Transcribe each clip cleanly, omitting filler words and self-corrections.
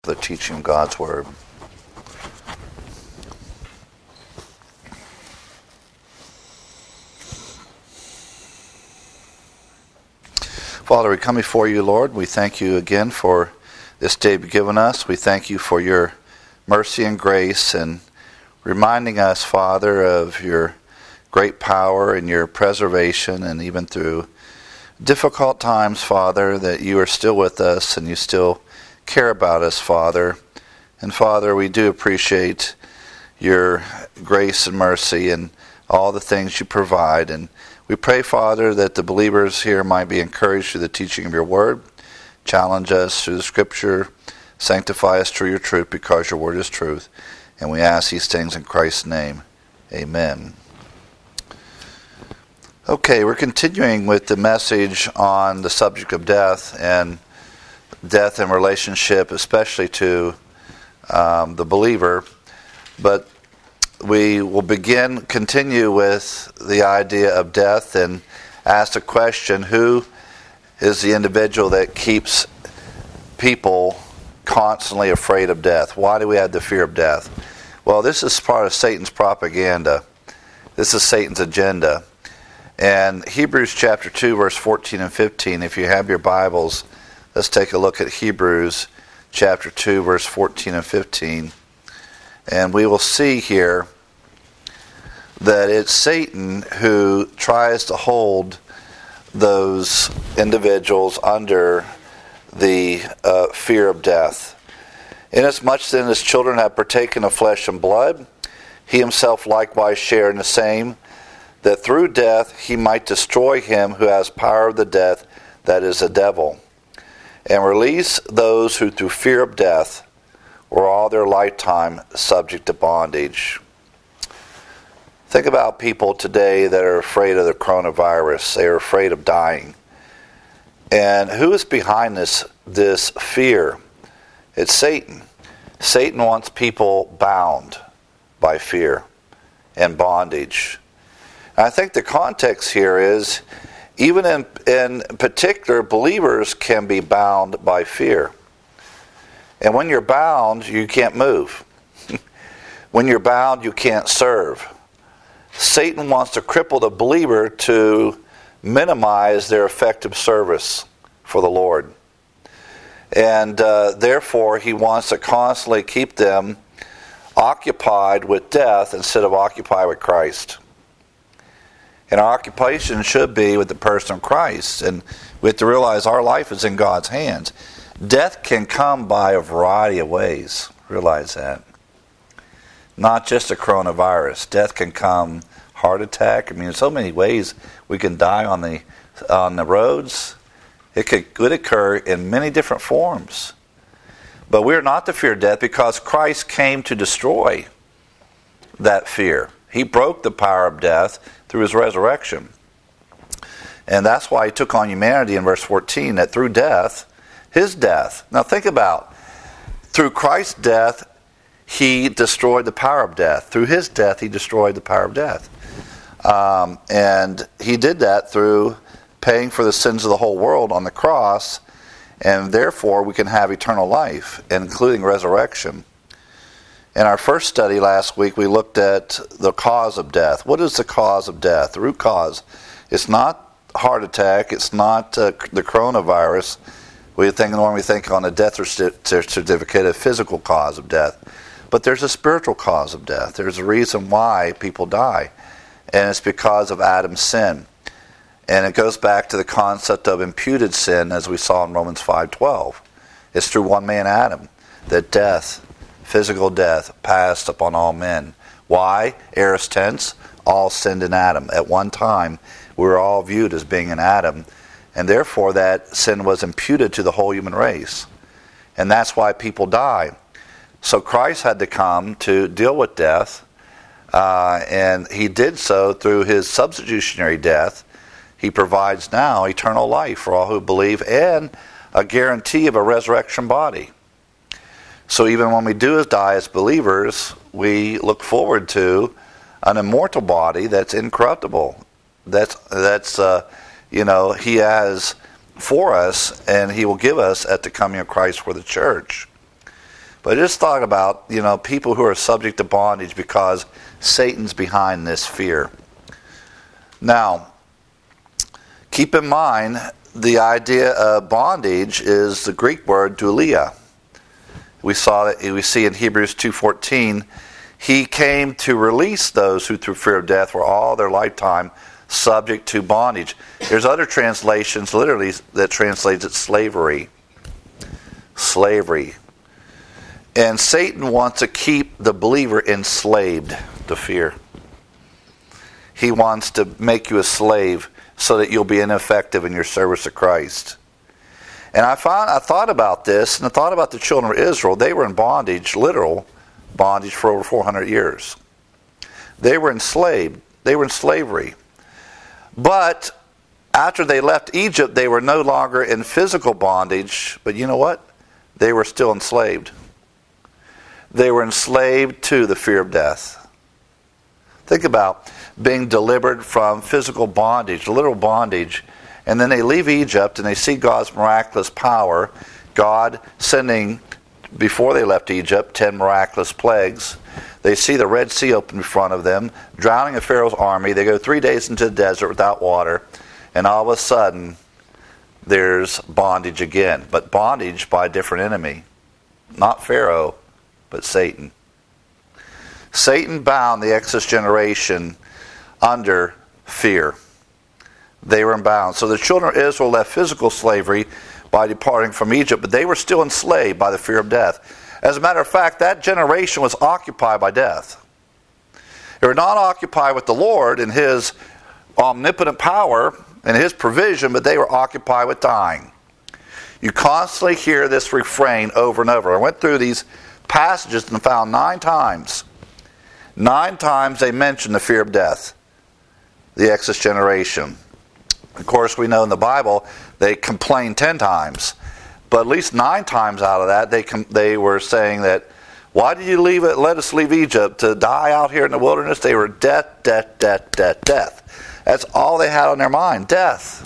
the teaching of God's Word. Father, we come before you, Lord. We thank you again for this day you've given us. We thank you for your mercy and grace and reminding us, Father, of your great power and your preservation, and even through difficult times, Father, that you are still with us and you still care about us, Father. And Father, we do appreciate your grace and mercy and all the things you provide. And we pray, Father, that the believers here might be encouraged through the teaching of your word. Challenge us through the scripture. Sanctify us through your truth, because your word is truth. And we ask these things in Christ's name. Amen. Okay, we're continuing with the message on the subject of death and relationship, especially to the believer. But we will continue with the idea of death and ask the question, who is the individual that keeps people constantly afraid of death? Why do we have the fear of death? Well, this is part of Satan's propaganda. This is Satan's agenda. And Hebrews chapter 2, verse 14 and 15, if you have your Bibles, let's take a look at Hebrews chapter 2, verse 14 and 15. And we will see here that it's Satan who tries to hold those individuals under the fear of death. Inasmuch then as children have partaken of flesh and blood, he himself likewise shared in the same, that through death he might destroy him who has power of the death, that is the devil, and release those who through fear of death were all their lifetime subject to bondage. Think about people today that are afraid of the coronavirus. They are afraid of dying. And who is behind this fear? It's Satan. Satan wants people bound by fear and bondage. And I think the context here is, even in particular, believers can be bound by fear. And when you're bound, you can't move. When you're bound, you can't serve. Satan wants to cripple the believer to minimize their effective service for the Lord. And therefore, he wants to constantly keep them occupied with death instead of occupied with Christ. And our occupation should be with the person of Christ. And we have to realize our life is in God's hands. Death can come by a variety of ways. Realize that. Not just a coronavirus. Death can come, heart attack. I mean, there's so many ways we can die on the roads. It could occur in many different forms. But we're not to fear death because Christ came to destroy that fear. He broke the power of death through his resurrection. And that's why he took on humanity in verse 14, that through death, his death. Now think about, through Christ's death, he destroyed the power of death. Through his death, he destroyed the power of death. And he did that through paying for the sins of the whole world on the cross, and therefore we can have eternal life, including resurrection. In our first study last week, we looked at the cause of death. What is the cause of death? The root cause. It's not heart attack. It's not the coronavirus. Normally we think on a death certificate, a physical cause of death. But there's a spiritual cause of death. There's a reason why people die. And it's because of Adam's sin. And it goes back to the concept of imputed sin, as we saw in Romans 5:12. It's through one man, Adam, that death, physical death, passed upon all men. Why? Aorist tense, all sinned in Adam. At one time, we were all viewed as being in Adam, and therefore that sin was imputed to the whole human race. And that's why people die. So Christ had to come to deal with death, and he did so through his substitutionary death. He provides now eternal life for all who believe and a guarantee of a resurrection body. So even when we do die as believers, we look forward to an immortal body that's incorruptible. He has for us, and he will give us at the coming of Christ for the church. But just thought about, people who are subject to bondage because Satan's behind this fear. Now, keep in mind, the idea of bondage is the Greek word dulia. We see in Hebrews 2:14, he came to release those who through fear of death were all their lifetime subject to bondage. There's other translations literally that translates it slavery. Slavery. And Satan wants to keep the believer enslaved to fear. He wants to make you a slave so that you'll be ineffective in your service to Christ. And I thought about this, and I thought about the children of Israel. They were in bondage, literal bondage, for over 400 years. They were enslaved. They were in slavery. But after they left Egypt, they were no longer in physical bondage. But you know what? They were still enslaved. They were enslaved to the fear of death. Think about being delivered from physical bondage, literal bondage, and then they leave Egypt and they see God's miraculous power, God sending, before they left Egypt, 10 miraculous plagues. They see the Red Sea open in front of them, drowning of Pharaoh's army. They go 3 days into the desert without water, and all of a sudden, there's bondage again. But bondage by a different enemy. Not Pharaoh, but Satan. Satan bound the Exodus generation under fear. They were bound. So the children of Israel left physical slavery by departing from Egypt, but they were still enslaved by the fear of death. As a matter of fact, that generation was occupied by death. They were not occupied with the Lord and His omnipotent power and His provision, but they were occupied with dying. You constantly hear this refrain over and over. I went through these passages and found 9 times. 9 times they mention the fear of death. The Exodus generation. Of course, we know in the Bible they complained 10 times. But at least 9 times out of that, they were saying that, why did you let us leave Egypt to die out here in the wilderness? They were death, death, death, death, death. That's all they had on their mind, death.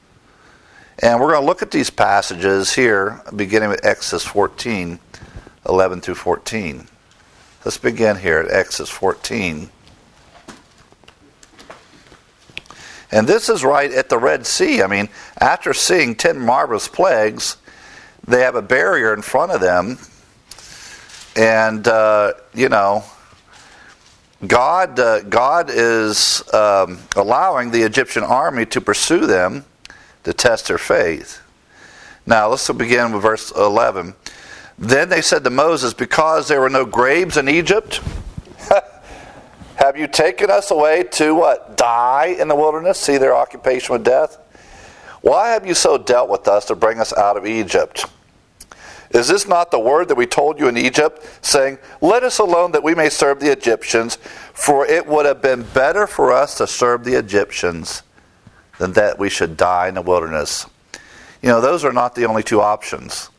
And we're going to look at these passages here, beginning with Exodus 14, 11 through 14. Let's begin here at Exodus 14. And this is right at the Red Sea. I mean, after seeing 10 marvelous plagues, they have a barrier in front of them. And, God is allowing the Egyptian army to pursue them to test their faith. Now, let's begin with verse 11. Then they said to Moses, because there were no graves in Egypt, have you taken us away to what? Die in the wilderness? See their occupation with death? Why have you so dealt with us to bring us out of Egypt? Is this not the word that we told you in Egypt, saying, let us alone that we may serve the Egyptians, for it would have been better for us to serve the Egyptians than that we should die in the wilderness. Those are not the only 2 options.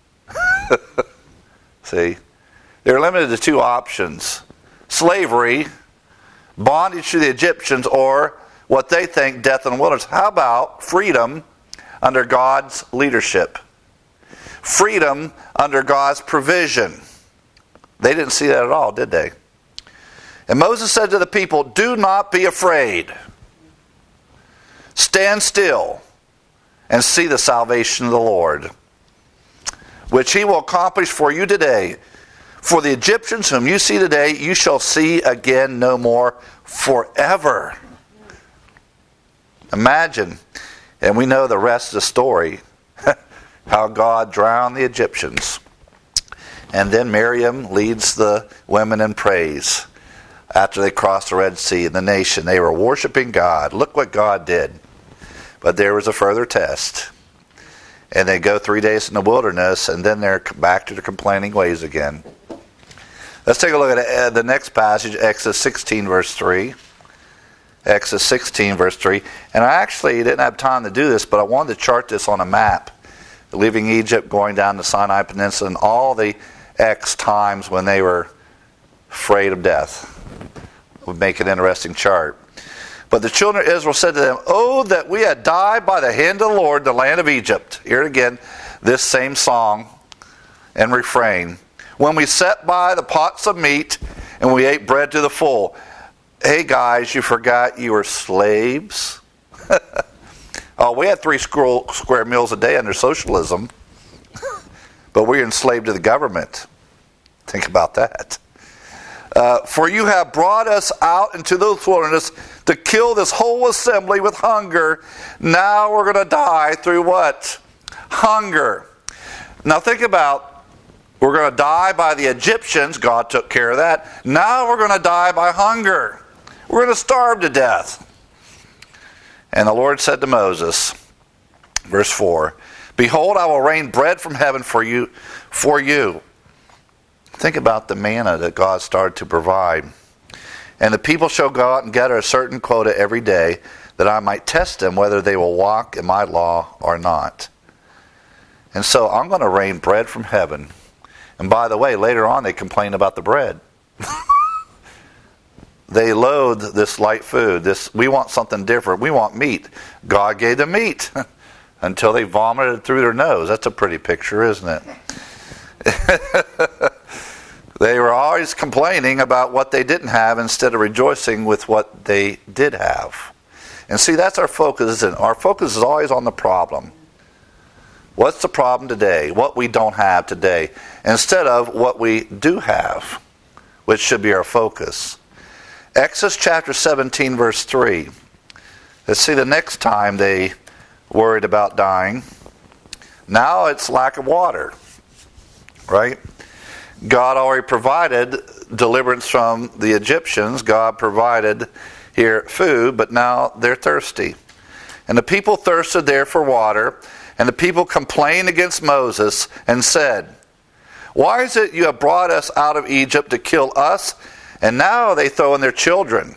See? They're limited to 2 options. Slavery, bondage to the Egyptians, or what they think, death in the wilderness. How about freedom under God's leadership? Freedom under God's provision. They didn't see that at all, did they? And Moses said to the people, do not be afraid. Stand still and see the salvation of the Lord, which He will accomplish for you today. For the Egyptians whom you see today, you shall see again no more forever. Imagine, and we know the rest of the story, how God drowned the Egyptians. And then Miriam leads the women in praise after they crossed the Red Sea and the nation. They were worshiping God. Look what God did. But there was a further test. And they go 3 days in the wilderness, and then they're back to their complaining ways again. Let's take a look at the next passage, Exodus 16, verse 3. Exodus 16, verse 3. And I actually didn't have time to do this, but I wanted to chart this on a map. Leaving Egypt, going down the Sinai Peninsula, and all the X times when they were afraid of death. Would make an interesting chart. But the children of Israel said to them, oh, that we had died by the hand of the Lord, the land of Egypt. Here again, this same song and refrain. when we sat by the pots of meat and we ate bread to the full. Hey guys, you forgot you were slaves? Oh, we had 3 square meals a day under socialism, but we're enslaved to the government. Think about that. For you have brought us out into the wilderness to kill this whole assembly with hunger. Now we're going to die through what? Hunger. Now think about, we're going to die by the Egyptians. God took care of that. Now we're going to die by hunger. We're going to starve to death. And the Lord said to Moses, verse 4, Behold, I will rain bread from heaven for you. Think about the manna that God started to provide. And the people shall go out and gather a certain quota every day, that I might test them whether they will walk in my law or not. And so I'm going to rain bread from heaven. And by the way, later on they complain about the bread. They loathe this light food. We want something different. We want meat. God gave them meat until they vomited through their nose. That's a pretty picture, isn't it? They were always complaining about what they didn't have instead of rejoicing with what they did have. And see, that's our focus, isn't it? Our focus is always on the problem. What's the problem today? What we don't have today. Instead of what we do have, which should be our focus. Exodus chapter 17, verse 3. Let's see, the next time they worried about dying. Now it's lack of water. Right? God already provided deliverance from the Egyptians. God provided here food, but now they're thirsty. And the people thirsted there for water, and the people complained against Moses and said, Why is it you have brought us out of Egypt to kill us? And now they throw in their children.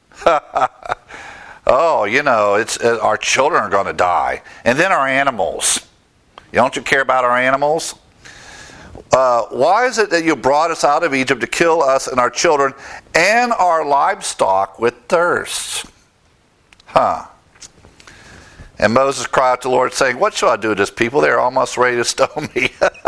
Oh, it's our children are going to die. And then our animals. Don't you care about our animals? Why is it that you brought us out of Egypt to kill us and our children and our livestock with thirst? And Moses cried out to the Lord, saying, What shall I do to this people? They are almost ready to stone me.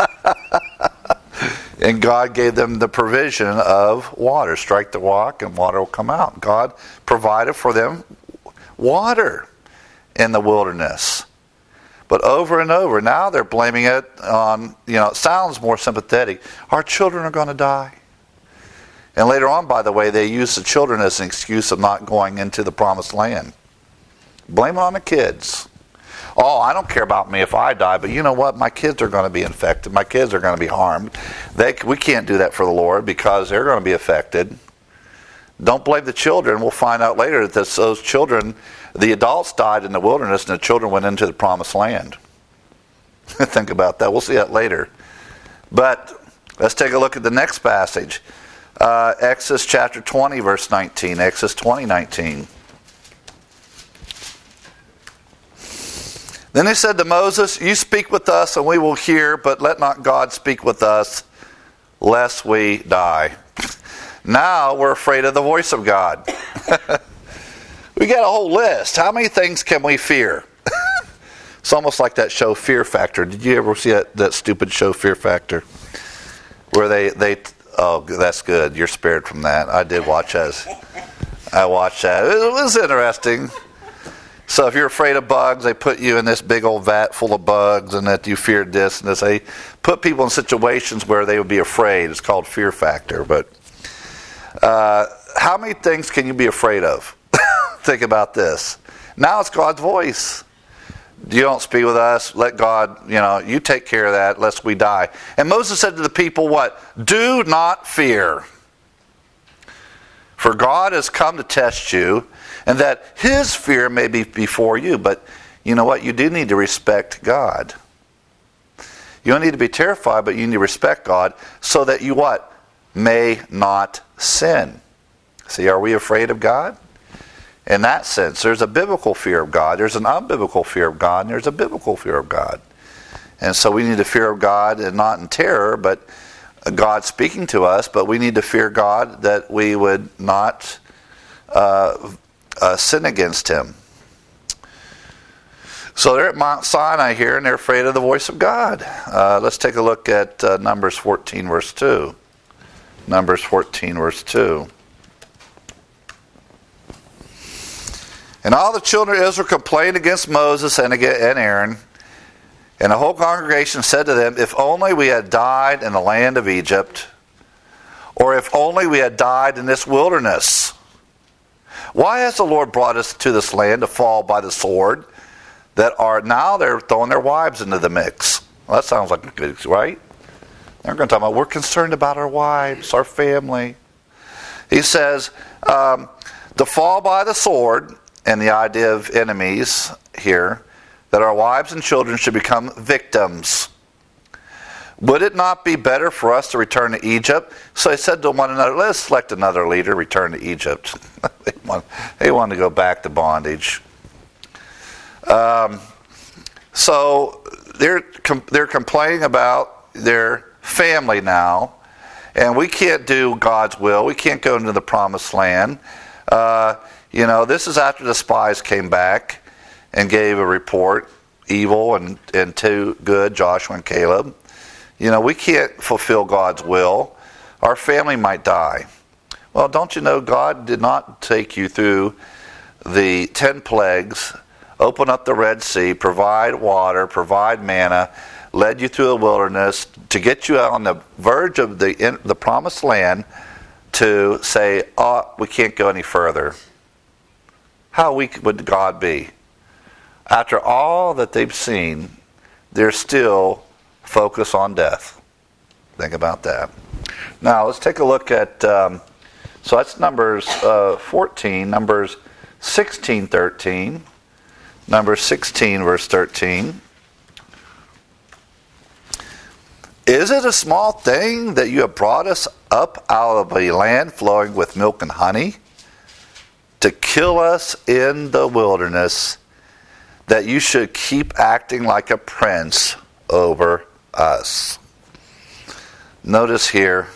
And God gave them the provision of water. Strike the rock and water will come out. God provided for them water in the wilderness. But over and over, now they're blaming it on, it sounds more sympathetic. Our children are going to die. And later on, by the way, they use the children as an excuse of not going into the promised land. Blame it on the kids. Oh, I don't care about me if I die, but you know what? My kids are going to be infected. My kids are going to be harmed. We can't do that for the Lord because they're going to be affected. Don't blame the children. We'll find out later that those children, the adults died in the wilderness and the children went into the promised land. Think about that. We'll see that later. But let's take a look at the next passage. Exodus chapter 20, verse 19. Exodus 20, 19. Then he said to Moses, You speak with us and we will hear, but let not God speak with us, lest we die. Now we're afraid of the voice of God. We got a whole list. How many things can we fear? It's almost like that show Fear Factor. Did you ever see that stupid show Fear Factor? Where they oh, that's good. You're spared from that. I did watch that. I watched that. It was interesting. So if you're afraid of bugs, they put you in this big old vat full of bugs and that you feared this and this. They put people in situations where they would be afraid. It's called Fear Factor. But how many things can you be afraid of? Think about this. Now it's God's voice. You don't speak with us. Let God, you take care of that lest we die. And Moses said to the people what? Do not fear. For God has come to test you, and that His fear may be before you. But you know what? You do need to respect God. You don't need to be terrified, but you need to respect God so that you what? May not sin. See, are we afraid of God? In that sense, there's a biblical fear of God. There's an unbiblical fear of God, and there's a biblical fear of God. And so we need to fear of God, and not in terror, but God speaking to us. But we need to fear God that we would not sin against Him. So they're at Mount Sinai here, and they're afraid of the voice of God. Let's take a look at Numbers 14, verse 2. Numbers 14, verse 2. And all the children of Israel complained against Moses and Aaron. And the whole congregation said to them, if only we had died in the land of Egypt, or if only we had died in this wilderness. Why has the Lord brought us to this land to fall by the sword? Now they're throwing their wives into the mix. Well, that sounds like good, right? They're going to talk about, we're concerned about our wives, our family. He says, to fall by the sword, and the idea of enemies here, that our wives and children should become victims. Would it not be better for us to return to Egypt? So they said to one another, let's select another leader, return to Egypt. They wanted to go back to bondage. So they're complaining about their family now, and we can't do God's will. We can't go into the promised land. This is after the spies came back and gave a report, evil and two good, Joshua and Caleb. We can't fulfill God's will. Our family might die. Well, don't you know God did not take you through the 10 plagues, open up the Red Sea, provide water, provide manna, led you through the wilderness to get you on the verge of the promised land to say, we can't go any further. How weak would God be? After all that they've seen, they're still focused on death. Think about that. Now, let's take a look at, so that's Numbers 14, Numbers 16, 13. Numbers 16, verse 13. Is it a small thing that you have brought us up out of a land flowing with milk and honey, to kill us in the wilderness, that you should keep acting like a prince over us? Notice here,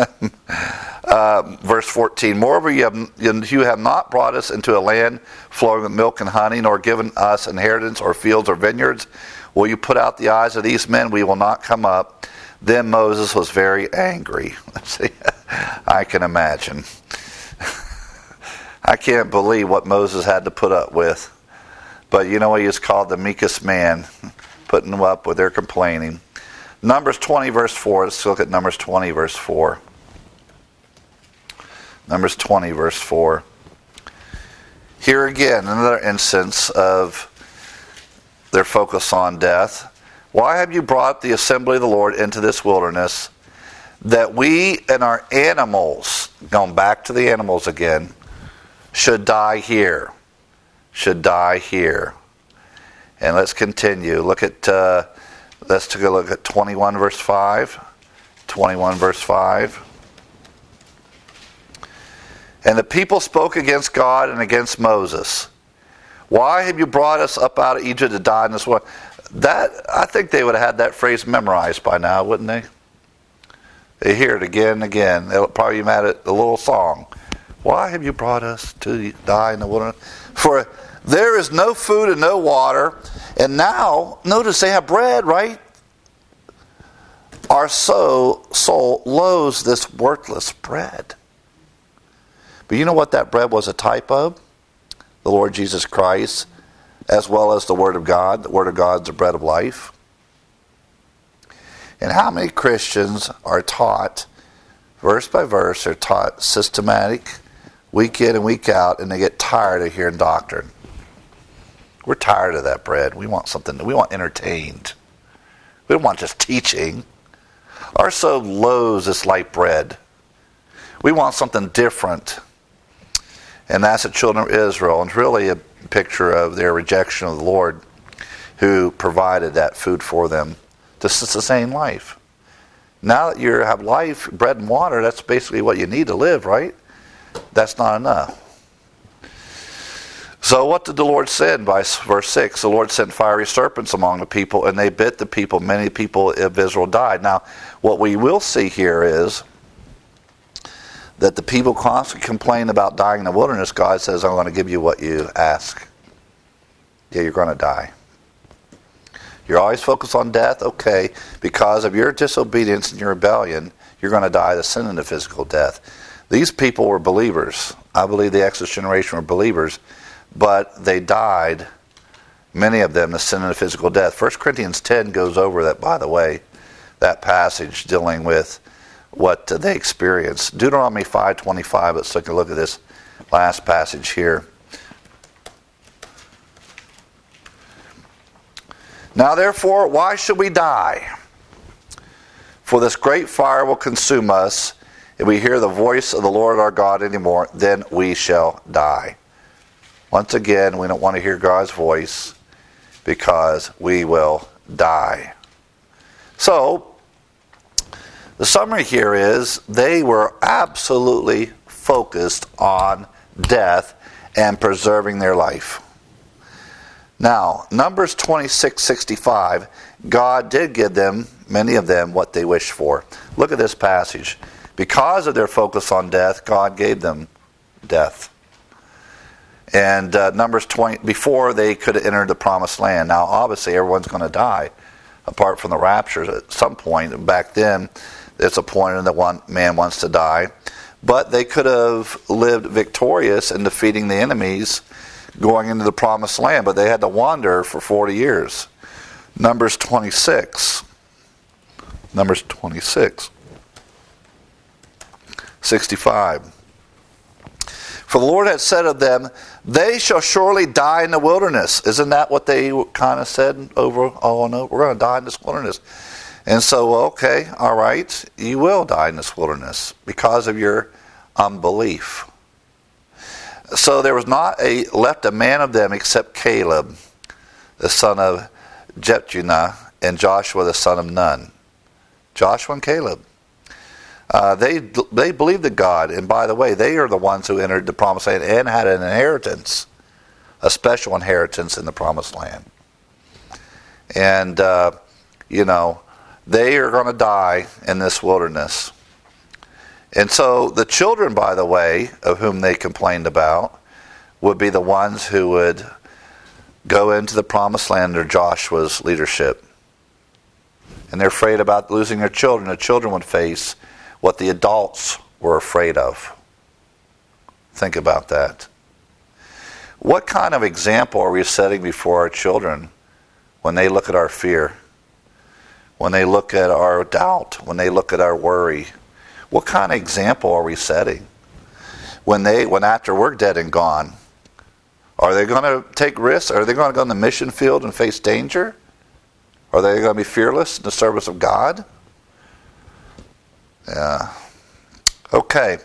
verse 14, moreover you have not brought us into a land flowing with milk and honey, nor given us inheritance or fields or vineyards. Will you put out the eyes of these men? We will not come up. Then Moses was very angry. See, I can imagine. I can't believe what Moses had to put up with. But he is called the meekest man, putting them up with their complaining. Numbers 20, verse 4. Let's look at Numbers 20, verse 4. Numbers 20, verse 4. Here again, another instance of their focus on death. Why have you brought the assembly of the Lord into this wilderness, that we and our animals, going back to the animals again, should die here? Should die here. And let's continue. Let's take a look at 21 verse 5. 21 verse 5. And the people spoke against God and against Moses. Why have you brought us up out of Egypt to die in this way? I think they would have had that phrase memorized by now, wouldn't they? They hear it again and again. They'll probably mad at the little song. Why have you brought us to die in the wilderness? For there is no food and no water. And now, notice they have bread, right? Our soul loathes this worthless bread. But you know what that bread was a type of? The Lord Jesus Christ, as well as the Word of God. The Word of God is the bread of life. And how many Christians are taught, verse by verse, they're taught systematic, week in and week out, and they get tired of hearing doctrine. We're tired of that bread. We want something, we want entertained. We don't want just teaching. Our soul loathes this light bread. We want something different. And that's the children of Israel. And it's really a picture of their rejection of the Lord who provided that food for them to sustain life. Now that you have life, bread and water, that's basically what you need to live, right? That's not enough. So what did the Lord send? By verse 6, the Lord sent fiery serpents among the people, and they bit the people. Many people of Israel died. Now, what we will see here is that the people constantly complain about dying in the wilderness. God says, I'm going to give you what you ask. Yeah, you're going to die. You're always focused on death? Okay. Because of your disobedience and your rebellion, you're going to die the sin and the physical death. These people were believers. I believe the Exodus generation were believers, but they died, many of them, the sin and the physical death. 1 Corinthians 10 goes over that, by the way, that passage dealing with what they experienced. Deuteronomy 5:25, let's take a look at this last passage here. Now therefore, why should we die? For this great fire will consume us. If we hear the voice of the Lord our God anymore, then we shall die. Once again, we don't want to hear God's voice because we will die. So, the summary here is they were absolutely focused on death and preserving their life. Now, Numbers 26:65, God did give them, many of them, what they wished for. Look at this passage. Because of their focus on death, God gave them death. And Numbers 20, before they could have entered the promised land. Now, obviously, everyone's going to die, apart from the rapture at some point. And back then, it's appointed that one man wants to die. But they could have lived victorious in defeating the enemies going into the promised land. But they had to wander for 40 years. Numbers 26. Numbers 26. 65. For the Lord had said of them, they shall surely die in the wilderness. Isn't that what they kind of said over? Oh no, we're going to die in this wilderness. And so, okay, all right, you will die in this wilderness because of your unbelief. So there was not left a man of them except Caleb, the son of Jephunneh, and Joshua, the son of Nun. Joshua and Caleb. They believed in God, and by the way, they are the ones who entered the promised land and had an inheritance, a special inheritance in the promised land. And, they are going to die in this wilderness. And so the children, by the way, of whom they complained about, would be the ones who would go into the promised land under Joshua's leadership. And they're afraid about losing their children. The children would face what the adults were afraid of. Think about that. What kind of example are we setting before our children when they look at our fear? When they look at our doubt? When they look at our worry? What kind of example are we setting? When after we're dead and gone, are they going to take risks? Are they going to go in the mission field and face danger? Are they going to be fearless in the service of God? Yeah. Okay.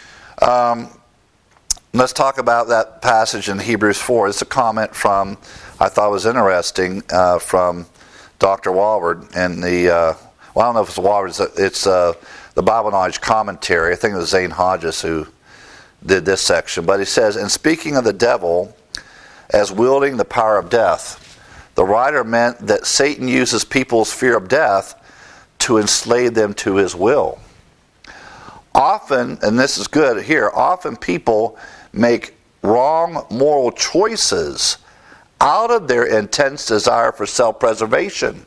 Let's talk about that passage in Hebrews 4. It's a comment from, I thought was interesting, from Dr. Walward and I don't know if it's Walward, it's the Bible Knowledge Commentary. I think it was Zane Hodges who did this section. But he says, in speaking of the devil as wielding the power of death, the writer meant that Satan uses people's fear of death to enslave them to his will. Often, and this is good here, often people make wrong moral choices out of their intense desire for self-preservation.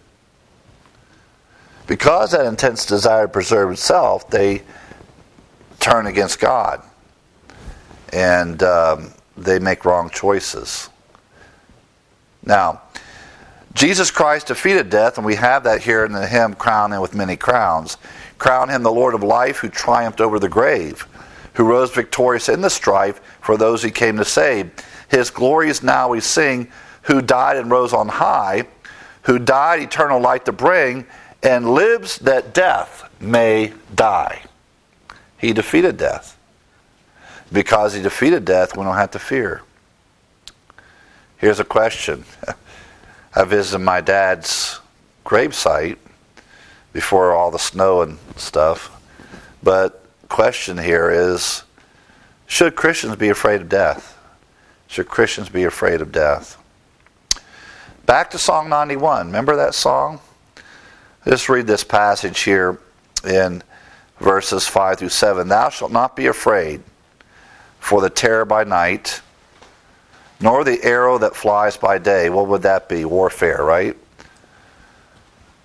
Because that intense desire to preserve itself, they turn against God. And they make wrong choices. Now, Jesus Christ defeated death, and we have that here in the hymn, Crown Him with Many Crowns. Crown Him the Lord of Life, who triumphed over the grave, who rose victorious in the strife for those He came to save. His glories now we sing, who died and rose on high, who died eternal light to bring, and lives that death may die. He defeated death. Because He defeated death, we don't have to fear. Here's a question. I visited my dad's gravesite before all the snow and stuff. But the question here is, should Christians be afraid of death? Should Christians be afraid of death? Back to Song 91. Remember that song? Just read this passage here in verses 5 through 7. Thou shalt not be afraid for the terror by night, nor the arrow that flies by day. What would that be? Warfare, right?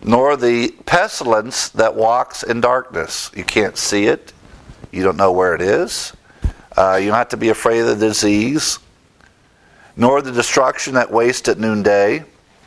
nor the pestilence that walks in darkness. You can't see it. You don't know where it is. You don't have to be afraid of the disease, nor the destruction that wastes at noonday.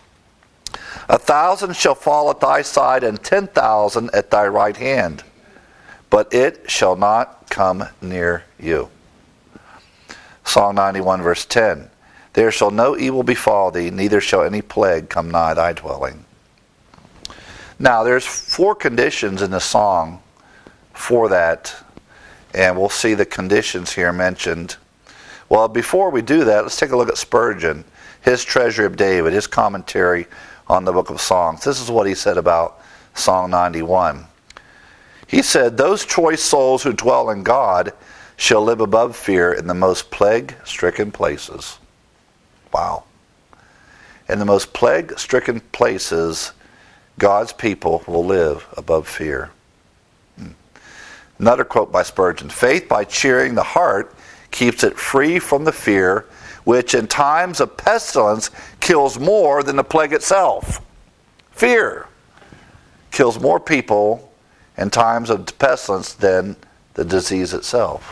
1,000 shall fall at thy side, and 10,000 at thy right hand, but it shall not come near you. Psalm 91 verse 10. There shall no evil befall thee, neither shall any plague come nigh thy dwelling. Now, there's 4 conditions in the song for that, and we'll see the conditions here mentioned. Well, before we do that, let's take a look at Spurgeon, his Treasury of David, his commentary on the book of Songs. This is what he said about Song 91. He said, those choice souls who dwell in God shall live above fear in the most plague-stricken places. Wow. In the most plague-stricken places, God's people will live above fear. Another quote by Spurgeon. Faith, by cheering the heart, keeps it free from the fear, which in times of pestilence kills more than the plague itself. Fear kills more people in times of pestilence than the disease itself.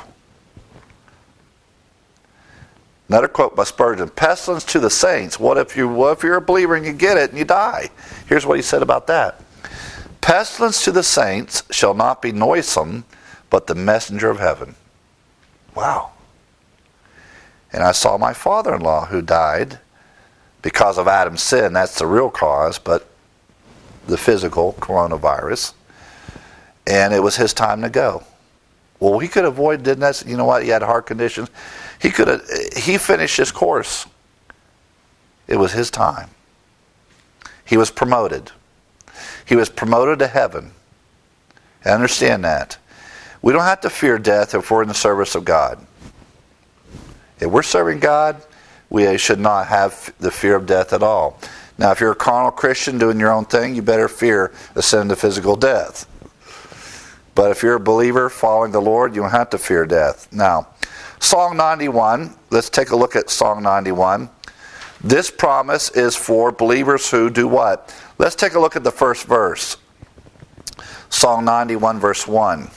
Another quote by Spurgeon. Pestilence to the saints. What if you're a believer and you get it and you die? Here's what he said about that. Pestilence to the saints shall not be noisome, but the messenger of heaven. Wow. And I saw my father-in-law who died because of Adam's sin. That's the real cause, but the physical coronavirus. And it was his time to go. Well, he could avoid, didn't that? You know what? He had heart conditions. He finished his course. It was his time. He was promoted. He was promoted to heaven. And understand that. We don't have to fear death if we're in the service of God. If we're serving God, we should not have the fear of death at all. Now, if you're a carnal Christian doing your own thing, you better fear the sin of physical death. But if you're a believer following the Lord, you don't have to fear death. Now, Song 91, let's take a look at Song 91. This promise is for believers who do what? Let's take a look at the first verse. Song 91 verse 1.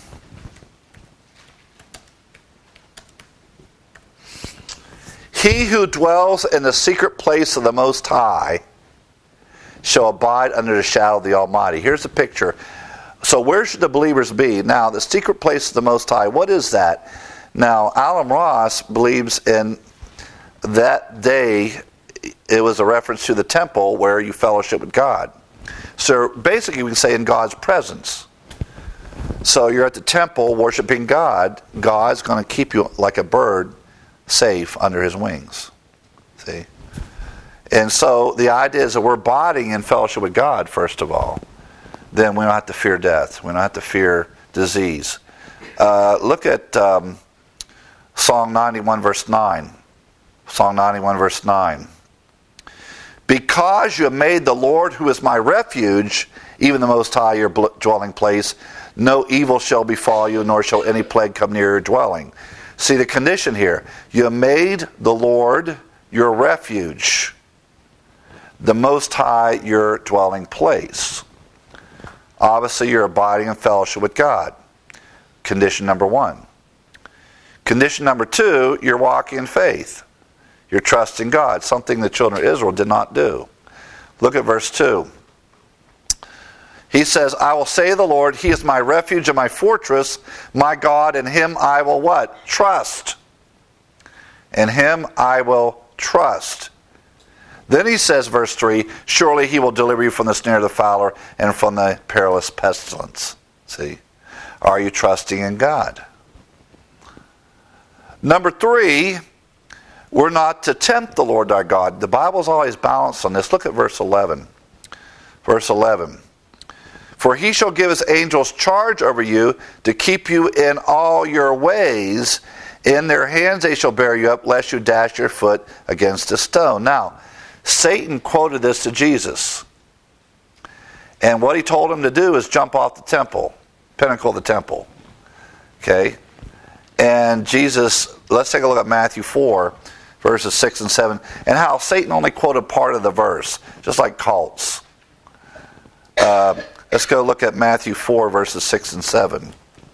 He who dwells in the secret place of the Most High shall abide under the shadow of the Almighty. Here's the picture. So where should the believers be? Now, the secret place of the Most High, what is that? Now, Alan Ross believes in that day, it was a reference to the temple where you fellowship with God. So basically we can say in God's presence. So you're at the temple worshiping God. God's going to keep you like a bird safe under his wings. See? And so the idea is that we're abiding in fellowship with God, first of all. Then we don't have to fear death. We don't have to fear disease. Look at Psalm 91 verse 9. Psalm 91 verse 9. Because you have made the Lord, who is my refuge, even the Most High, your dwelling place, no evil shall befall you, nor shall any plague come near your dwelling. See the condition here. You have made the Lord your refuge, the Most High your dwelling place. Obviously, you're abiding in fellowship with God. Condition number 1. Condition number 2, you're walking in faith. You're trusting God, something the children of Israel did not do. Look at verse 2. He says, I will say of the Lord, he is my refuge and my fortress, my God, in him I will what? Trust. In him I will trust. Then he says, verse 3, surely he will deliver you from the snare of the fowler and from the perilous pestilence. See? Are you trusting in God? Number 3, we're not to tempt the Lord our God. The Bible's always balanced on this. Look at verse 11. Verse 11. For he shall give his angels charge over you to keep you in all your ways. In their hands they shall bear you up, lest you dash your foot against a stone. Now, Satan quoted this to Jesus. And what he told him to do is jump off the temple, pinnacle of the temple. Okay? And Jesus, let's take a look at Matthew 4, verses 6 and 7, and how Satan only quoted part of the verse, just like cults. Let's go look at Matthew 4, verses 6 and 7.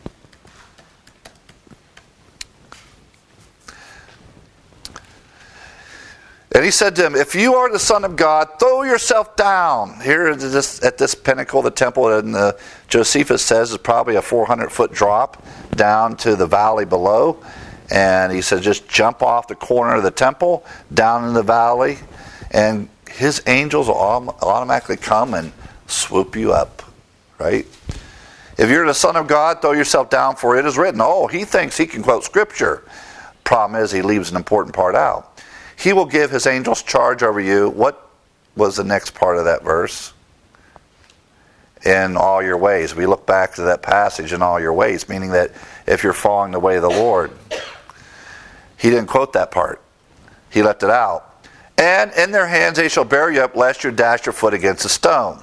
And he said to him, if you are the Son of God, throw yourself down. Here at this pinnacle of the temple, and Josephus says it's probably a 400-foot drop down to the valley below. And he said, just jump off the corner of the temple, down in the valley, and his angels will automatically come and swoop you up, right? If you're the Son of God, throw yourself down, for it is written. Oh, he thinks he can quote Scripture. Problem is, he leaves an important part out. He will give his angels charge over you. What was the next part of that verse? In all your ways. We look back to that passage, in all your ways, meaning that if you're following the way of the Lord. He didn't quote that part. He left it out. And in their hands they shall bear you up, lest you dash your foot against a stone.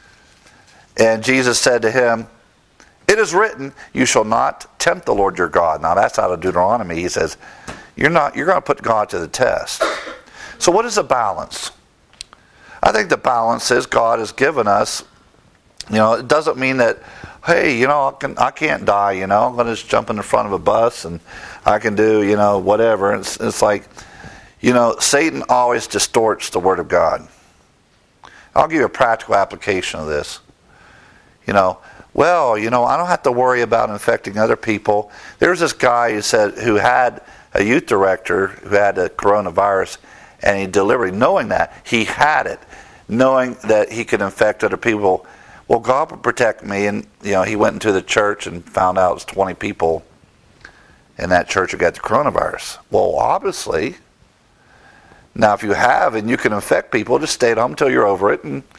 And Jesus said to him, it is written, you shall not tempt the Lord your God. Now that's out of Deuteronomy. He says, you're going to put God to the test. So what is the balance? I think the balance is God has given us, it doesn't mean that, hey, I can't die, I'm going to just jump in the front of a bus and I can do, whatever. It's like, Satan always distorts the Word of God. I'll give you a practical application of this. I don't have to worry about infecting other people. There's this guy who had a youth director who had the coronavirus, and he deliberately, knowing that he had it, knowing that he could infect other people. Well, God would protect me, and he went into the church and found out it was 20 people in that church who got the coronavirus. Well, obviously, now if you have and you can infect people, just stay at home until you're over it, and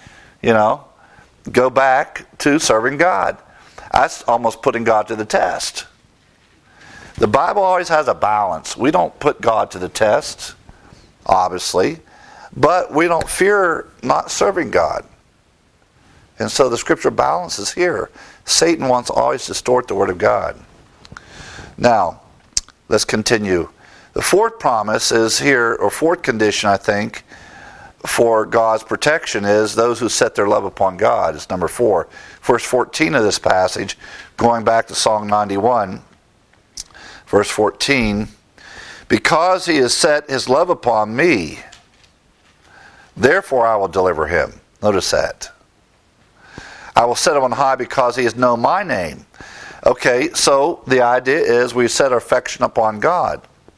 go back to serving God. That's almost putting God to the test. The Bible always has a balance. We don't put God to the test, obviously, but we don't fear not serving God. And so the Scripture balance is here. Satan wants to always distort the Word of God. Now, let's continue. The fourth promise is here, or fourth condition, I think, for God's protection is those who set their love upon God. It's number 4. Verse 14 of this passage, going back to Psalm 91, verse 14, because he has set his love upon me, therefore I will deliver him. Notice that. I will set him on high because he has known my name. Okay, so the idea is we set our affection upon God.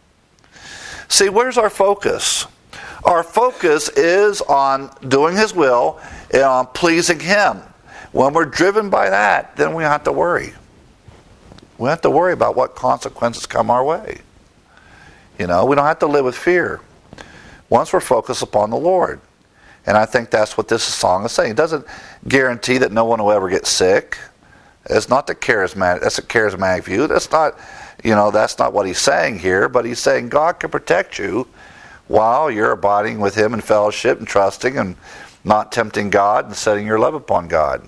See, where's our focus? Our focus is on doing his will and on pleasing him. When we're driven by that, then we don't have to worry. We don't have to worry about what consequences come our way. We don't have to live with fear. Once we're focused upon the Lord. And I think that's what this song is saying. It doesn't guarantee that no one will ever get sick. It's not the charismatic. That's a charismatic view. That's not, that's not what he's saying here. But he's saying God can protect you while you're abiding with him in fellowship and trusting and not tempting God and setting your love upon God.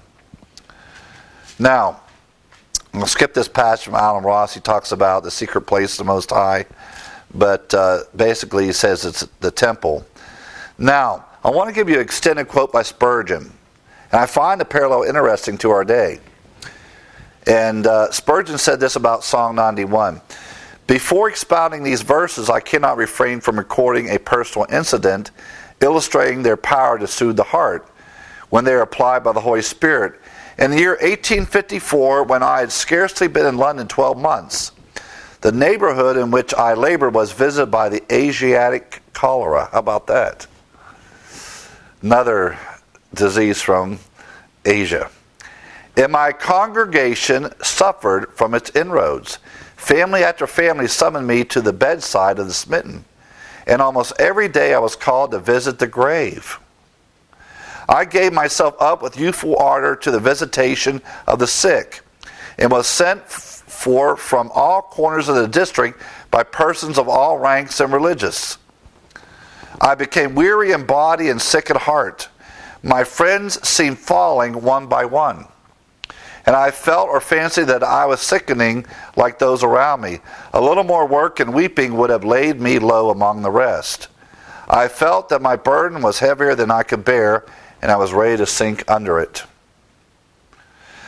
Now, I'm going to skip this passage from Alan Ross. He talks about the secret place of the Most High. But basically he says it's the temple. Now, I want to give you an extended quote by Spurgeon. And I find the parallel interesting to our day. And Spurgeon said this about Psalm 91. Before expounding these verses, I cannot refrain from recording a personal incident illustrating their power to soothe the heart when they are applied by the Holy Spirit. In the year 1854, when I had scarcely been in London 12 months, the neighborhood in which I labored was visited by the Asiatic cholera. How about that? Another disease from Asia. And my congregation suffered from its inroads. Family after family summoned me to the bedside of the smitten, and almost every day I was called to visit the grave. I gave myself up with youthful ardor to the visitation of the sick, and was sent for from all corners of the district by persons of all ranks and religious. I became weary in body and sick at heart. My friends seemed falling one by one. And I felt or fancied that I was sickening like those around me. A little more work and weeping would have laid me low among the rest. I felt that my burden was heavier than I could bear, and I was ready to sink under it.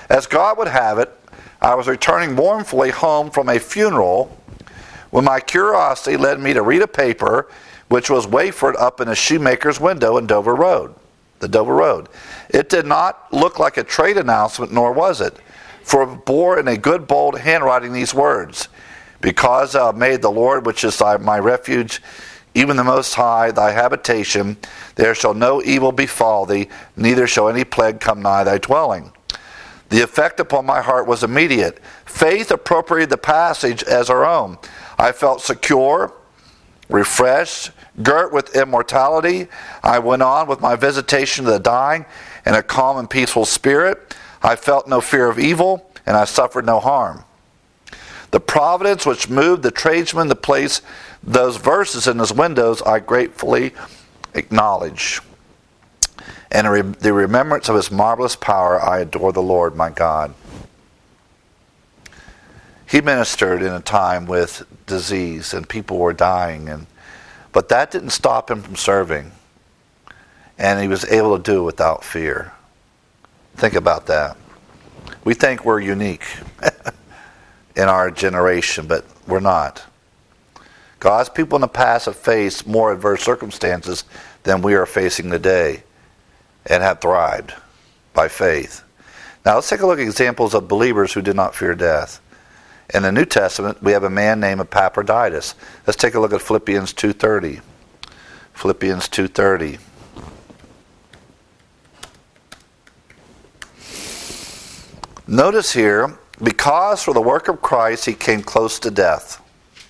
As God would have it, I was returning mournfully home from a funeral when my curiosity led me to read a paper which was wafered up in a shoemaker's window in Dover Road, the Dover Road. It did not look like a trade announcement, nor was it, for it bore in a good bold handwriting these words: "Because thou hast made the Lord, which is my refuge, even the Most High, thy habitation, there shall no evil befall thee, neither shall any plague come nigh thy dwelling." The effect upon my heart was immediate. Faith appropriated the passage as her own. I felt secure, refreshed, girt with immortality. I went on with my visitation to the dying in a calm and peaceful spirit. I felt no fear of evil, and I suffered no harm. The providence which moved the tradesman to place those verses in his windows, I gratefully acknowledge. And in the remembrance of his marvelous power, I adore the Lord my God. He ministered in a time with disease and people were dying, but that didn't stop him from serving. And he was able to do it without fear. Think about that. We think we're unique in our generation, but we're not. God's people in the past have faced more adverse circumstances than we are facing today, and have thrived by faith. Now let's take a look at examples of believers who did not fear death. In the New Testament, we have a man named Epaphroditus. Let's take a look at Philippians 2:30. Philippians 2:30. Notice here, because for the work of Christ he came close to death,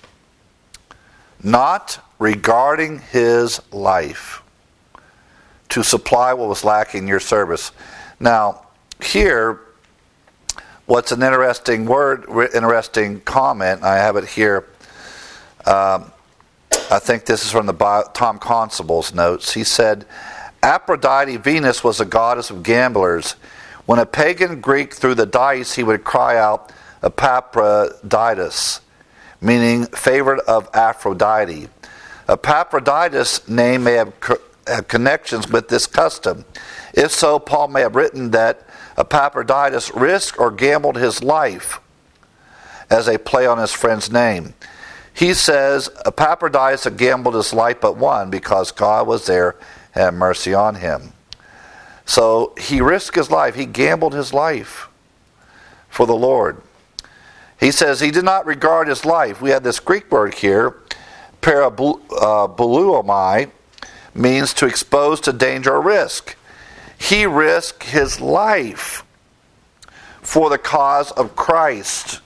not regarding his life, to supply what was lacking in your service. Now, here, what's an interesting word, interesting comment, I have it here. I think this is from the Tom Constable's notes. He said, Aphrodite, Venus, was a goddess of gamblers. When a pagan Greek threw the dice, he would cry out, Epaphroditus, meaning favorite of Aphrodite. Epaphroditus' name may have connections with this custom. If so, Paul may have written that Epaphroditus risked or gambled his life as a play on his friend's name. He says Epaphroditus had gambled his life but won because God was there and had mercy on him. So he risked his life. He gambled his life for the Lord. He says he did not regard his life. We have this Greek word here, paraboluomai, means to expose to danger or risk. He risked his life for the cause of Christ.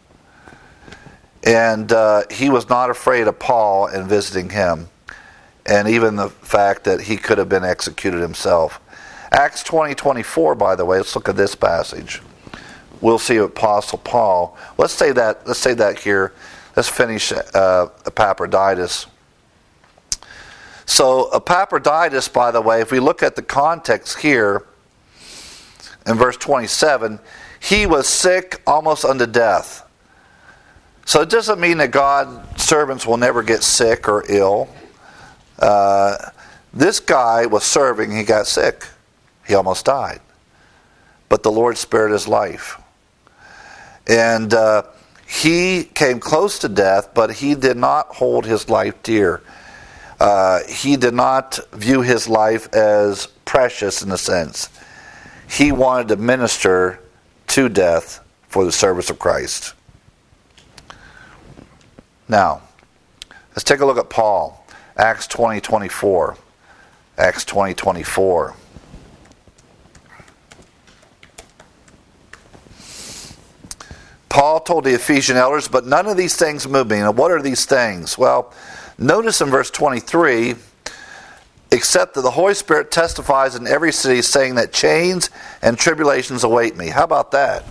And he was not afraid of Paul in visiting him. And even the fact that he could have been executed himself. Acts 20:24, by the way, let's look at this passage. We'll see Apostle Paul. Let's say that here. Let's finish Epaphroditus. So Epaphroditus, by the way, if we look at the context here, in verse 27, he was sick almost unto death. So it doesn't mean that God's servants will never get sick or ill. This guy was serving, he got sick. He almost died. But the Lord spared his life. And he came close to death, but he did not hold his life dear. He did not view his life as precious in a sense. He wanted to minister to death for the service of Christ. Now, let's take a look at Paul. Acts 20:24. Acts 20:24. Paul told the Ephesian elders, but none of these things move me. Now, what are these things? Well, notice in verse 23, except that the Holy Spirit testifies in every city, saying that chains and tribulations await me. How about that?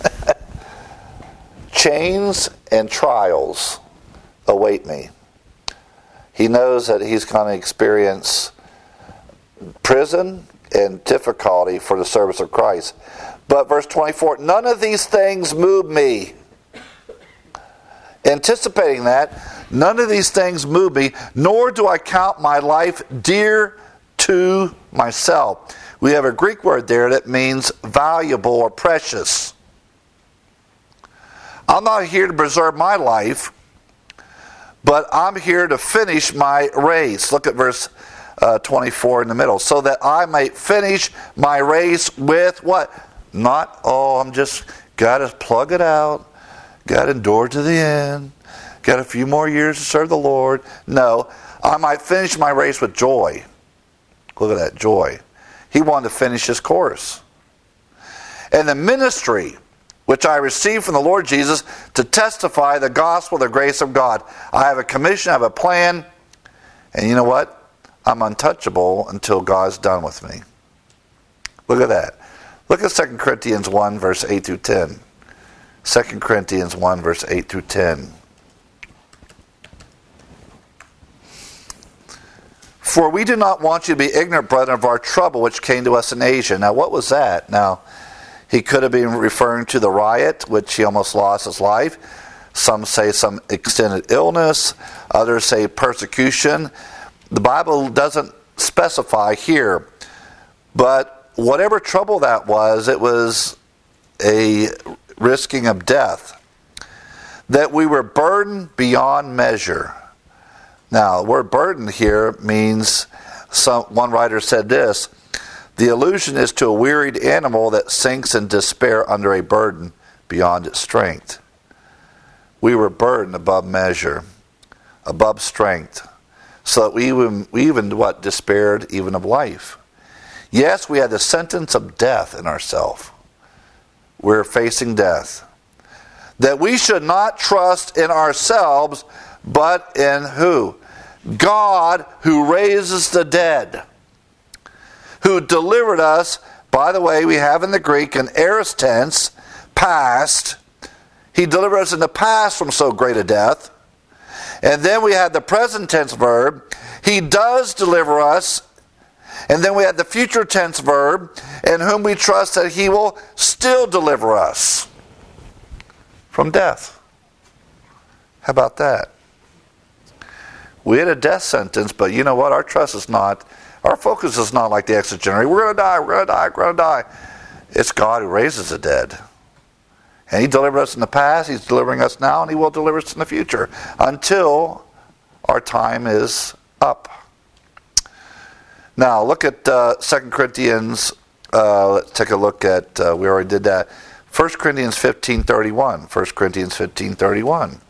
Chains and trials await me. He knows that he's going to experience prison and difficulty for the service of Christ. But verse 24, none of these things move me. Anticipating that, none of these things move me, nor do I count my life dear to myself, We have a Greek word there that means valuable or precious. I'm not here to preserve my life, but I'm here to finish my race. Look at verse 24 in the middle. So that I might finish my race with what? Not, I'm just got to plug it out, got to endure to the end, got a few more years to serve the Lord. No, I might finish my race with joy. Look at that, joy. He wanted to finish his course. And the ministry which I received from the Lord Jesus to testify the gospel of the grace of God. I have a commission, I have a plan, and you know what? I'm untouchable until God's done with me. Look at that. Look at 2 Corinthians 1, verse 8 through 10. 2 Corinthians 1, verse 8 through 10. For we do not want you to be ignorant, brethren, of our trouble which came to us in Asia. Now, what was that? Now, he could have been referring to the riot, which he almost lost his life. Some say some extended illness. Others say persecution. The Bible doesn't specify here. But whatever trouble that was, it was a risking of death. That we were burdened beyond measure. Now, the word burden here means, one writer said this, the allusion is to a wearied animal that sinks in despair under a burden beyond its strength. We were burdened above measure, above strength, so that we even despaired even of life. Yes, we had the sentence of death in ourselves. We're facing death. That we should not trust in ourselves, but in who? God, who raises the dead, who delivered us. By the way, we have in the Greek an aorist tense, past. He delivered us in the past from so great a death. And then we had the present tense verb, he does deliver us. And then we had the future tense verb, in whom we trust that he will still deliver us from death. How about that? We had a death sentence, but you know what? Our trust is not, our focus is not like the exit generation. We're going to die, we're going to die, we're going to die. It's God who raises the dead. And he delivered us in the past, he's delivering us now, and he will deliver us in the future until our time is up. Now, look at 2 Corinthians, let's take a look at, we already did that, 1 Corinthians 15:31. 1 Corinthians 15:31.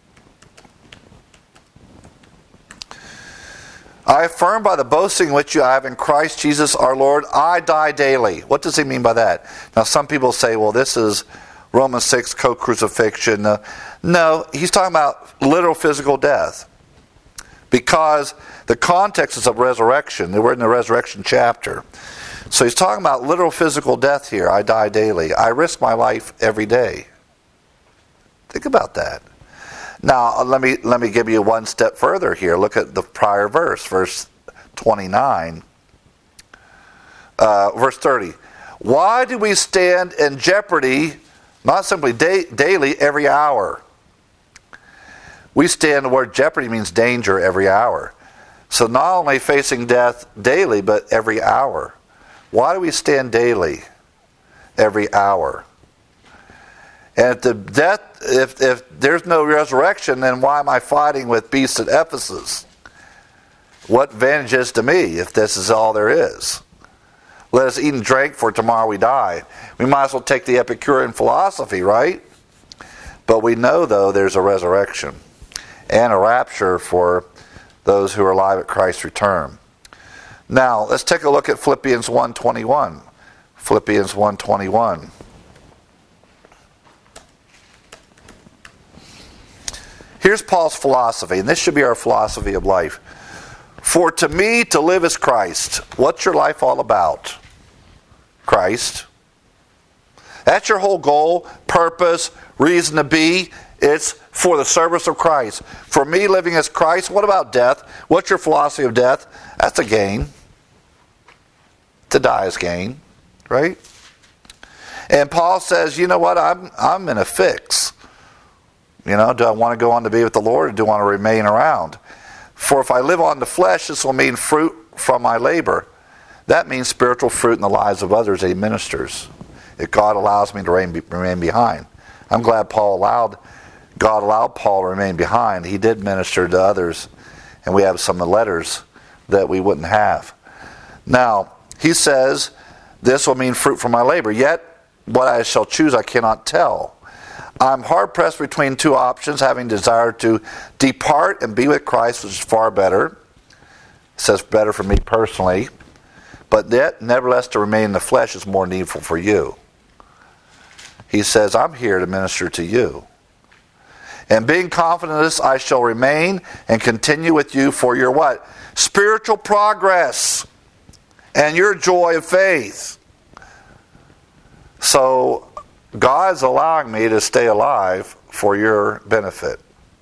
I affirm by the boasting which you have in Christ Jesus our Lord, I die daily. What does he mean by that? Now, some people say, well, this is Romans 6, co-crucifixion. No, he's talking about literal physical death. Because the context is of resurrection. We're in the resurrection chapter. So he's talking about literal physical death here. I die daily. I risk my life every day. Think about that. Now, let me give you one step further here. Look at the prior verse, verse 29. Verse 30. Why do we stand in jeopardy, not simply daily, every hour? We stand, the word jeopardy means danger every hour. So not only facing death daily, but every hour. Why do we stand daily, every hour? And if there's no resurrection, then why am I fighting with beasts at Ephesus? What advantage is to me if this is all there is? Let us eat and drink, for tomorrow we die. We might as well take the Epicurean philosophy, right? But we know, though, there's a resurrection and a rapture for those who are alive at Christ's return. Now, let's take a look at Philippians 1:21. Philippians 1:21. Here's Paul's philosophy, and this should be our philosophy of life. For to me, to live is Christ. What's your life all about? Christ. That's your whole goal, purpose, reason to be. It's for the service of Christ. For me, living as Christ. What about death? What's your philosophy of death? That's a gain. To die is gain, right? And Paul says, you know what? I'm in a fix. You know, do I want to go on to be with the Lord, or do I want to remain around? For if I live on the flesh, this will mean fruit from my labor. That means spiritual fruit in the lives of others that he ministers. If God allows me to remain behind. I'm glad God allowed Paul to remain behind. He did minister to others, and we have some of the letters that we wouldn't have. Now, he says, this will mean fruit from my labor. Yet, what I shall choose I cannot tell. I'm hard-pressed between two options, having desired to depart and be with Christ, which is far better. It says better for me personally. But yet, nevertheless, to remain in the flesh is more needful for you. He says, I'm here to minister to you. And being confident of this, I shall remain and continue with you for your what? Spiritual progress and your joy of faith. So, God's allowing me to stay alive for your benefit.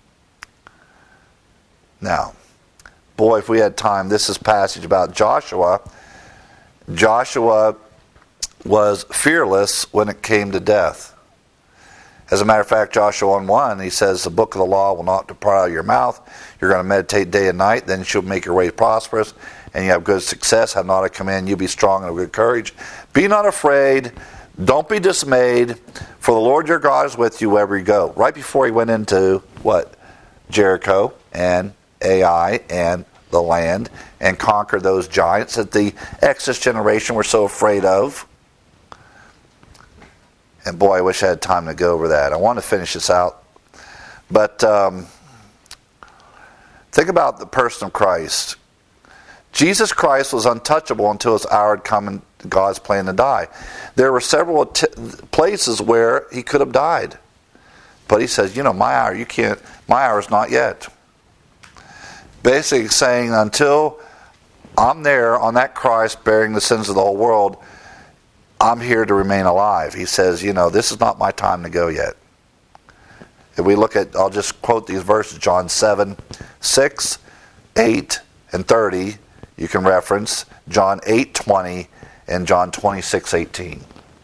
Now, boy, if we had time, this is a passage about Joshua. Joshua was fearless when it came to death. As a matter of fact, Joshua 1:1, he says, the book of the law will not depart out of your mouth. You're going to meditate day and night, then you'll make your way prosperous, and you have good success. Have not I command you, be strong and of good courage. Be not afraid, don't be dismayed, for the Lord your God is with you wherever you go. Right before he went into, what? Jericho and Ai and the land, and conquered those giants that the Exodus generation were so afraid of. And boy, I wish I had time to go over that. I want to finish this out. But think about the person of Christ. Jesus Christ was untouchable until his hour had come and God's plan to die. There were several places where he could have died. But he says, my hour, you can't, my hour is not yet. Basically saying, until I'm there on that cross bearing the sins of the whole world, I'm here to remain alive. He says, this is not my time to go yet. If we look at, I'll just quote these verses, John 7, 6, 8, and 30. You can reference John 8, 20, and John 26, 18.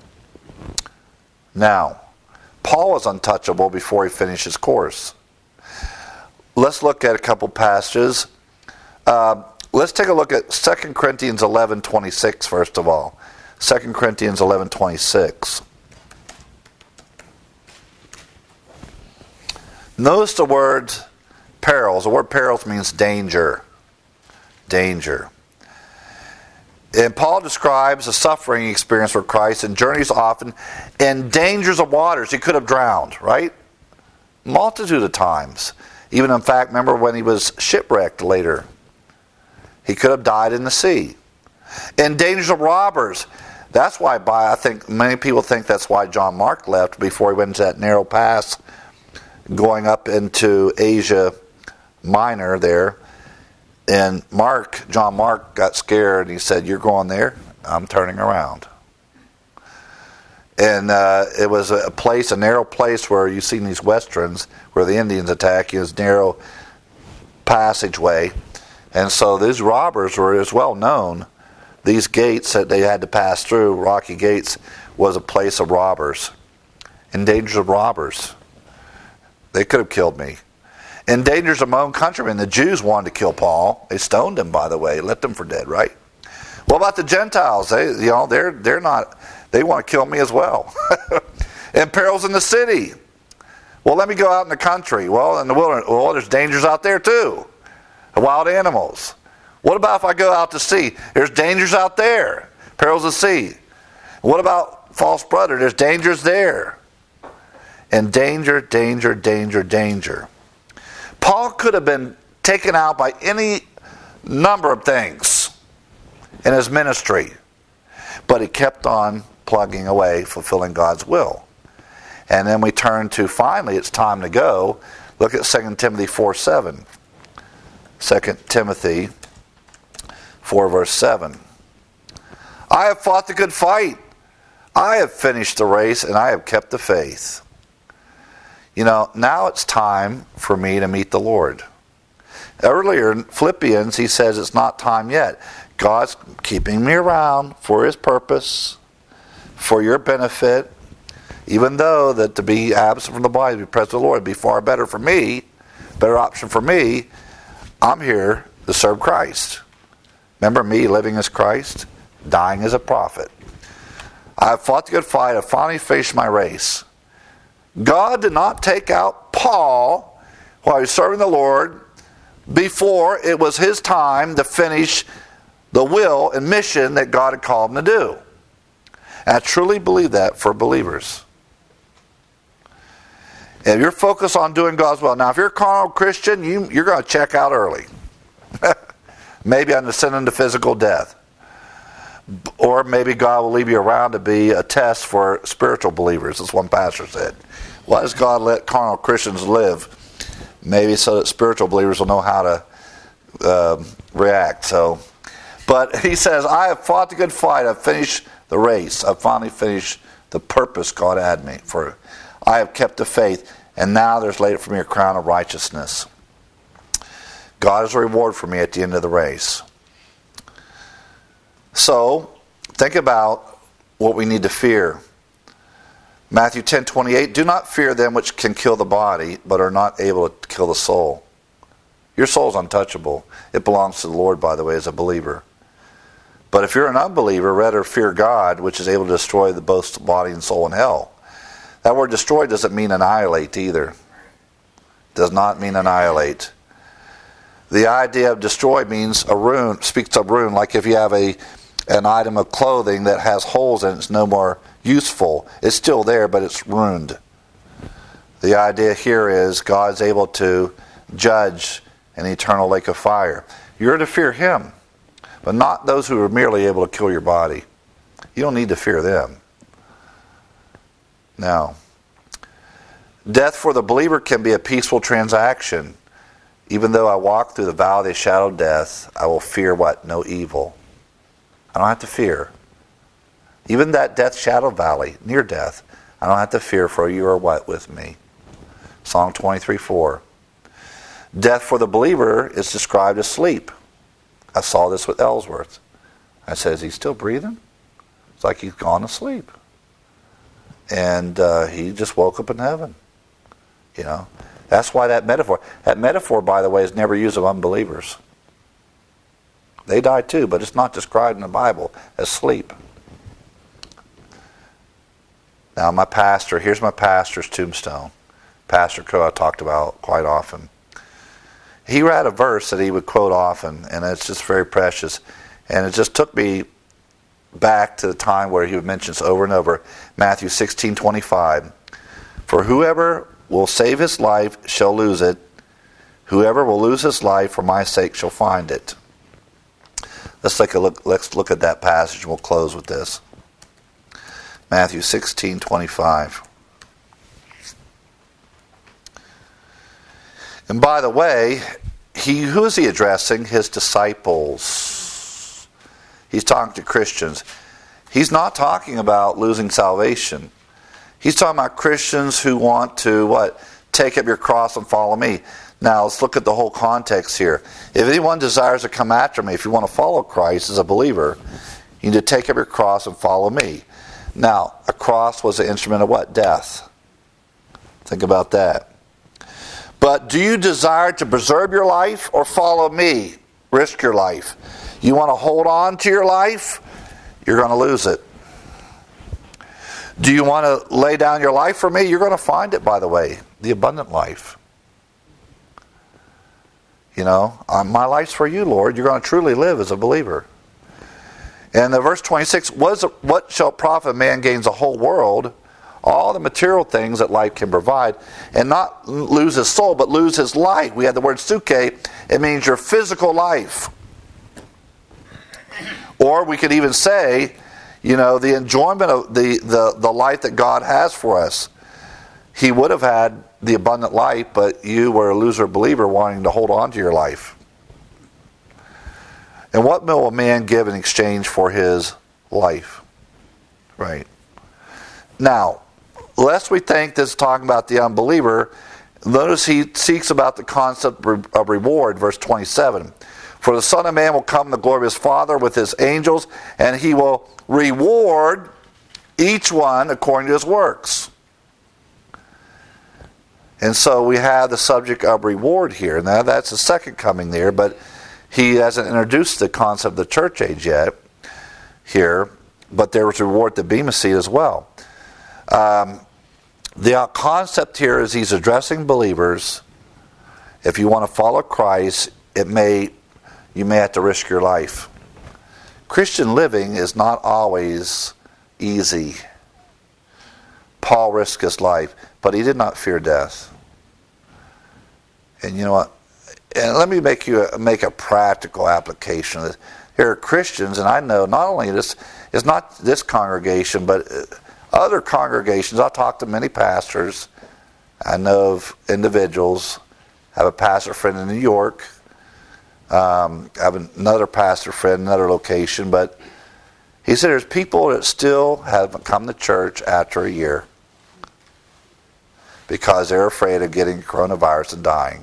Now, Paul was untouchable before he finished his course. Let's look at a couple passages. Let's take a look at 2 Corinthians 11, 26, first of all. 2 Corinthians 11, 26. Notice the word perils. The word perils means danger. Danger. And Paul describes a suffering experience for Christ and journeys often in dangers of waters. He could have drowned, right? Multitude of times. Even in fact, remember when he was shipwrecked later. He could have died in the sea. In dangers of robbers. That's why I think many people think that's why John Mark left before he went into that narrow pass going up into Asia Minor there. And John Mark got scared and he said, "You're going there? I'm turning around." And it was a narrow place where you've seen these westerns where the Indians attack you, this narrow passageway. And so these robbers were as well known. These gates that they had to pass through, rocky gates, was a place of robbers. In dangers of robbers. They could have killed me. In dangers of my own countrymen, the Jews wanted to kill Paul. They stoned him, by the way, left him for dead, right? What about the Gentiles? They're not. They want to kill me as well. And perils in the city. Well, let me go out in the country. Well, in the wilderness, there's dangers out there too. Wild animals. What about if I go out to sea? There's dangers out there. Perils of the sea. What about false brother? There's dangers there. And danger, danger, danger, danger. Paul could have been taken out by any number of things in his ministry. But he kept on plugging away, fulfilling God's will. And then we turn to, finally, it's time to go. Look at 2 Timothy 4:7. 2 Timothy 4 verse 7. I have fought the good fight. I have finished the race and I have kept the faith. Now it's time for me to meet the Lord. Earlier in Philippians, he says it's not time yet. God's keeping me around for his purpose, for your benefit, even though that to be absent from the body, to be present with the Lord, would be far better for me, better option for me. I'm here to serve Christ. Remember, me living as Christ, dying as a prophet. I have fought the good fight. I have finally finished my race. God did not take out Paul while he was serving the Lord before it was his time to finish the will and mission that God had called him to do. And I truly believe that for believers. If you're focused on doing God's will. Now, if you're a carnal Christian, you're going to check out early. Maybe on descending to physical death. Or maybe God will leave you around to be a test for spiritual believers, as one pastor said. Why does God let carnal Christians live? Maybe so that spiritual believers will know how to react. But he says, I have fought the good fight. I've finished the race. I've finally finished the purpose God had me for. I have kept the faith, and now there's laid for me a crown of righteousness. God is a reward for me at the end of the race. So, think about what we need to fear. Matthew 10:28, do not fear them which can kill the body, but are not able to kill the soul. Your soul is untouchable. It belongs to the Lord, by the way, as a believer. But if you're an unbeliever, rather fear God, which is able to destroy both body and soul in hell. That word destroy doesn't mean annihilate either. Does not mean annihilate. The idea of destroy means a ruin, speaks of ruin, like if you have an item of clothing that has holes in it, it's no more useful. It's still there, but it's ruined. The idea here is God's able to judge an eternal lake of fire. You're to fear Him, but not those who are merely able to kill your body. You don't need to fear them. Now, death for the believer can be a peaceful transaction. Even though I walk through the valley of the shadow of death, I will fear what? No evil. I don't have to fear. Even that death shadow valley, near death, I don't have to fear, for you are what with me? Psalm 23:4. Death for the believer is described as sleep. I saw this with Ellsworth. I said, is he still breathing? It's like he's gone to sleep. And he just woke up in heaven. You know, that's why that metaphor, by the way, is never used of unbelievers. They die too, but it's not described in the Bible as sleep. Now, here's my pastor's tombstone. Pastor Crow I talked about quite often. He had a verse that he would quote often, and it's just very precious. And it just took me back to the time where he would mention this over and over. Matthew 16:25. For whoever will save his life shall lose it. Whoever will lose his life for my sake shall find it. Let's look at that passage. We'll close with this. Matthew 16:25. And by the way, who is he addressing? His disciples. He's talking to Christians. He's not talking about losing salvation. He's talking about Christians who want to, take up your cross and follow me. Now, let's look at the whole context here. If anyone desires to come after me, if you want to follow Christ as a believer, you need to take up your cross and follow me. Now, a cross was an instrument of what? Death. Think about that. But do you desire to preserve your life or follow me? Risk your life. You want to hold on to your life? You're going to lose it. Do you want to lay down your life for me? You're going to find it, by the way. The abundant life. You know, my life's for you, Lord. You're going to truly live as a believer. And the verse 26, what shall profit a man gains the whole world, all the material things that life can provide, and not lose his soul, but lose his life? We have the word suke. It means your physical life. Or we could even say, the enjoyment of the life that God has for us. He would have had the abundant life, but you were a loser believer wanting to hold on to your life. And what will a man give in exchange for his life? Right. Now, lest we think this is talking about the unbeliever, notice he seeks about the concept of reward, verse 27. For the Son of Man will come in the glory of his Father with his angels, and he will reward each one according to his works. And so we have the subject of reward here. Now that's the second coming there, but he hasn't introduced the concept of the church age yet. here, but there was reward at the Bema seat as well. The concept here is he's addressing believers. If you want to follow Christ, you may have to risk your life. Christian living is not always easy. Paul risked his life, but he did not fear death. And you know what? And let me make a practical application of this. Here are Christians, and I know not only this is not this congregation, but other congregations. I'll talk to many pastors. I know of individuals. I have a pastor friend in New York. I have another pastor friend in another location, but he said there's people that still haven't come to church after a year because they're afraid of getting coronavirus and dying.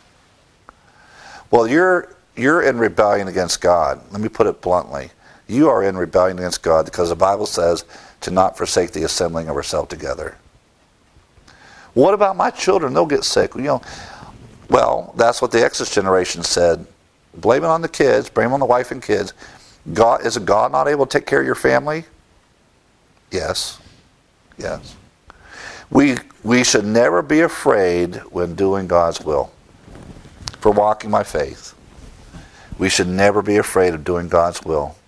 Well, you're in rebellion against God. Let me put it bluntly. You are in rebellion against God because the Bible says to not forsake the assembling of ourselves together. What about my children? They'll get sick. Well, that's what the Exodus generation said. Blame it on the kids. Blame it on the wife and kids. Is God not able to take care of your family? Yes. Yes. We should never be afraid when doing God's will. For walking by faith. We should never be afraid of doing God's will.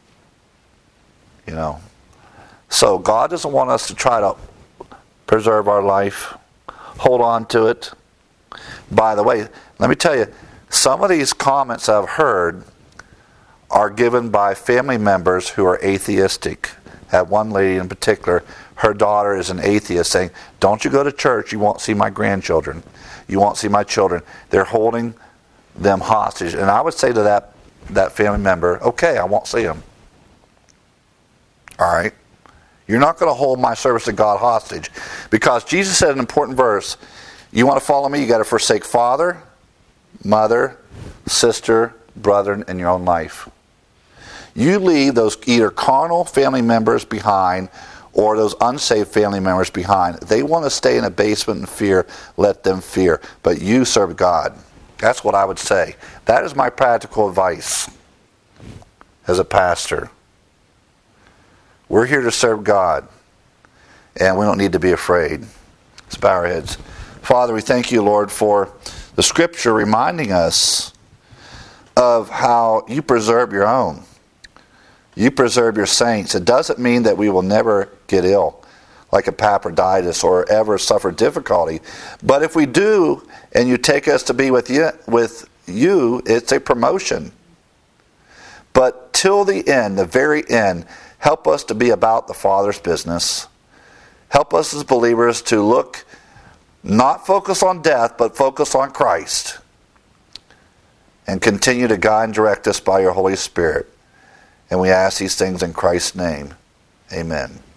So God doesn't want us to try to preserve our life, hold on to it. By the way, let me tell you, some of these comments I've heard are given by family members who are atheistic. I had one lady in particular, her daughter is an atheist, saying, don't you go to church, you won't see my grandchildren. You won't see my children. They're holding them hostage. And I would say to that family member, okay, I won't see them. All right? You're not going to hold my service to God hostage. Because Jesus said an important verse, you want to follow me, you got to forsake father, mother, sister, brother, and your own life. You leave those either carnal family members behind or those unsaved family members behind. They want to stay in a basement in fear, let them fear. But you serve God. That's what I would say. That is my practical advice as a pastor. We're here to serve God, and we don't need to be afraid. Let's bow our heads. Father, we thank you, Lord, for the Scripture reminding us of how you preserve your own. You preserve your saints. It doesn't mean that we will never get ill, like Epaphroditus, or ever suffer difficulty. But if we do, and you take us to be with you, it's a promotion. But till the end, the very end, help us to be about the Father's business. Help us as believers to not focus on death, but focus on Christ. And continue to guide and direct us by your Holy Spirit. And we ask these things in Christ's name. Amen.